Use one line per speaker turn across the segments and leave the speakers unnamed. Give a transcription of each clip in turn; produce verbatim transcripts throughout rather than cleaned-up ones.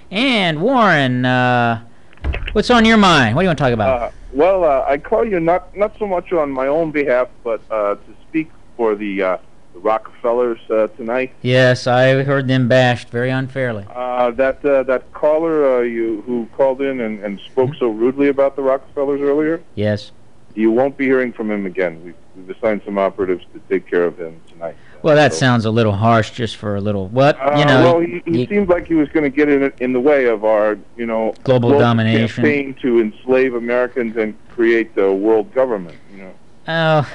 And Warren, uh, what's on your mind? What do you want to talk about?
Uh, well, uh, I call you not not so much on my own behalf, but uh, to speak for the, uh, the Rockefellers uh, tonight.
Yes, I heard them bashed very unfairly.
Uh, that uh, that caller uh, you who called in and, and spoke so rudely about the Rockefellers earlier.
Yes.
You won't be hearing from him again. We've, we've assigned some operatives to take care of him tonight.
Well, that
so,
sounds a little harsh, just for a little what
uh,
you know.
Well, he, he
you,
seemed like he was going to get in in the way of our, you know,
global, global domination
campaign to enslave Americans and create the world government. You know.
Oh,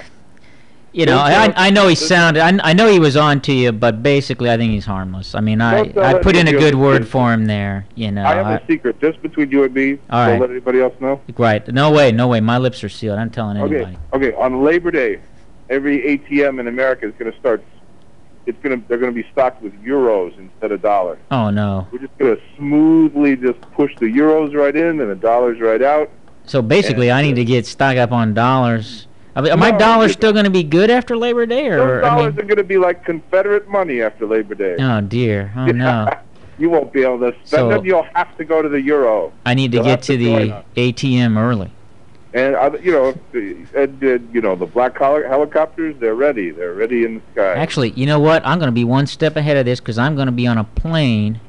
you know, I I know he sounded. I I know he was on to you, but basically, I think he's harmless. I mean, I I put in a good word for him there. You know.
I have a secret just between you and me.
All right.
Don't let anybody else know.
Right. No way. No way. My lips are sealed. I'm telling anybody.
Okay. Okay. On Labor Day, every A T M in America is going to start. It's going to. They're going to be stocked with euros instead of dollars.
Oh no.
We're just going to smoothly just push the euros right in and the dollars right out.
So basically, and I need to get stocked up on dollars. Are no, my dollars still going to be good after Labor Day, or
those dollars
I mean,
are going to be like Confederate money after Labor Day?
Oh dear! Oh no!
You won't be able to spend
so,
them. You'll have to go to the euro.
I need to
You'll
get to, to the A T M early.
And uh, you know, and, uh, you know, the black collar helicopters—they're ready. They're ready in the sky.
Actually, you know what? I'm going to be one step ahead of this because I'm going to be on a plane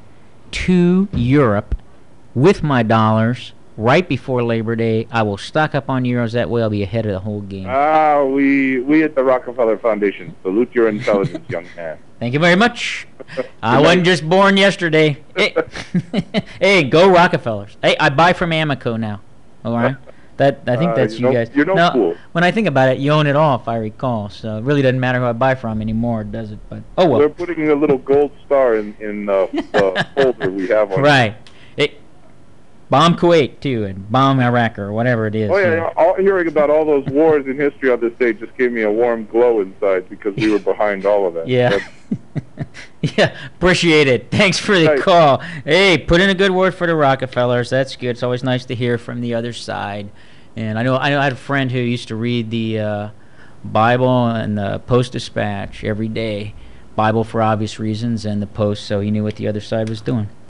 to Europe with my dollars. Right before Labor Day, I will stock up on euros. That way, I'll be ahead of the whole game.
Ah, we we at the Rockefeller Foundation salute your intelligence, young man.
Thank you very much. I wasn't just born yesterday. Hey, hey, go Rockefellers. Hey, I buy from Amoco now. All right, that I think
uh,
that's you
no,
guys.
You're no
now,
fool.
When I think about it, you own it all, if I recall. So it really doesn't matter who I buy from anymore, does it? But oh well.
We're putting a little gold star in in uh, the folder we have on.
Right. It, Bomb Kuwait, too, and bomb Iraq, or whatever it is.
Oh, yeah, yeah. All, hearing about all those wars in history on this day just gave me a warm glow inside because we were behind all of that.
Yeah. Yeah, appreciate it. Thanks for the right. call. Hey, put in a good word for the Rockefellers. That's good. It's always nice to hear from the other side. And I know I, know I had a friend who used to read the uh, Bible and the Post-Dispatch every day. Bible for obvious reasons and the Post, so he knew what the other side was doing.